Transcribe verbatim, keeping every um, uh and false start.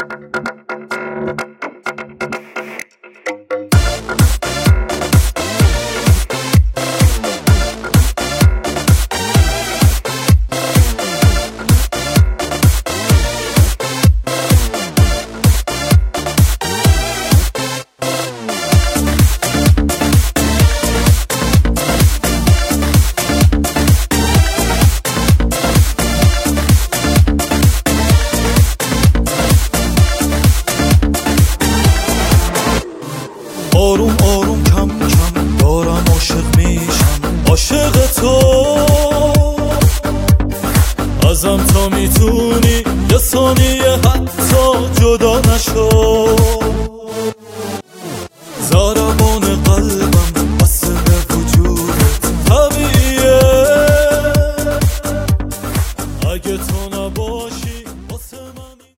آروم آروم کم کم دارم عاشق میشم، عاشق تو. ازم تا میتونی یه ثانیه حتی جدا نشو. ضربان قلبم